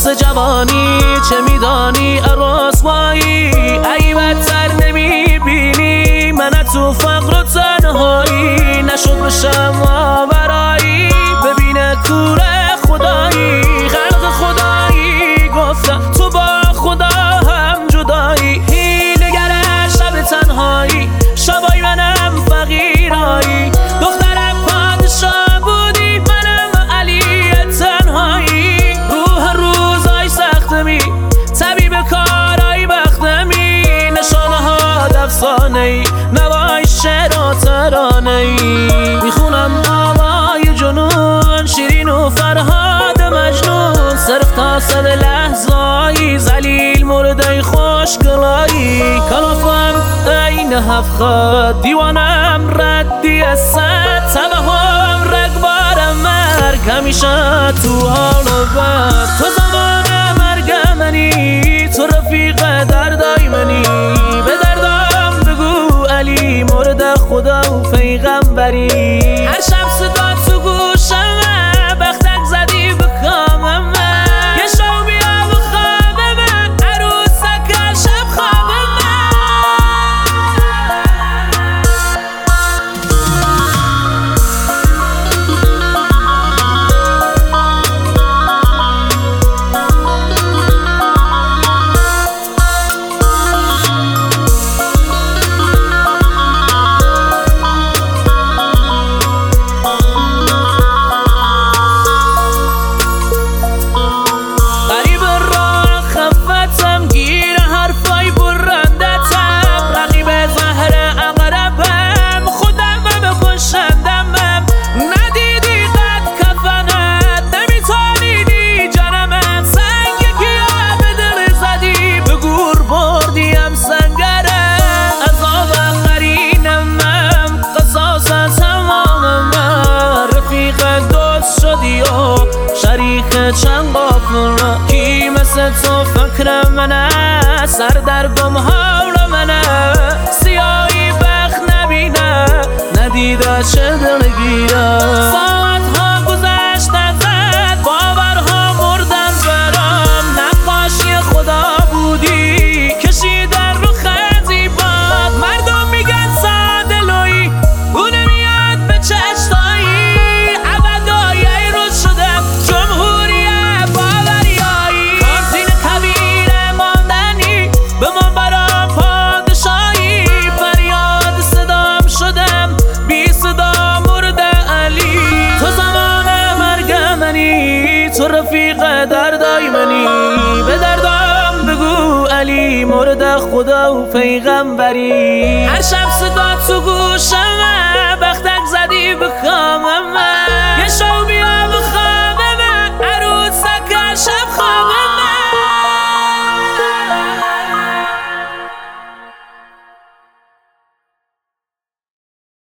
حس جوانی چه میدانی رسوایی ای بدتر نمیبینی من تو فقر و تنهایی نشد بشم ماورایی ببینه کور خدایی خلق خدایی گفتم تو با خدا هم جدایی هیلگر شب تنهایی شبای منم فقیرایی دخترم پادشاه بودی منم علی تنهایی روح روزای سختمی طبیب کارای بختمی نشانه ها افسانه ای نوای شعر و ترانه ای میخونم آوای جنون شیرین و فرهاد مجنون صرف تا صد لحظایی زلیل مرده خوشگلایی کلافم این هفخد دیوانم ردی از صد توهم رگبارم مرگ همیشه تو حال و بد تو زمان مرگ منی تو رفیق دردای منی به دردم بگو علی مورد خدا و پیغمبری هر شب صدا تو گوشم بختک زدی به کامم یه شو بیا به خواب من عروسک شب خواب چند قافل کی مثل تو فکر منه سر در گم حال منه سیاهی بخت نبینه ندیده چه دلگیره ساعتها گذشت ازت باورها مردن برام نقاشی خدا بودی کشیدن رو خزی باد مردم میگن ساده لویی اون میاد به چشتایی عبدای رو شدم جمهوری به من برا پادشاهی فریاد صدام شدم بی صدا مرد علی تو زمان مرگ منی تو رفیق دردای منی به دردم بگو علی مرد خدا و پیغمبری هر شب صدا تو گوشم بختک زدی به کامم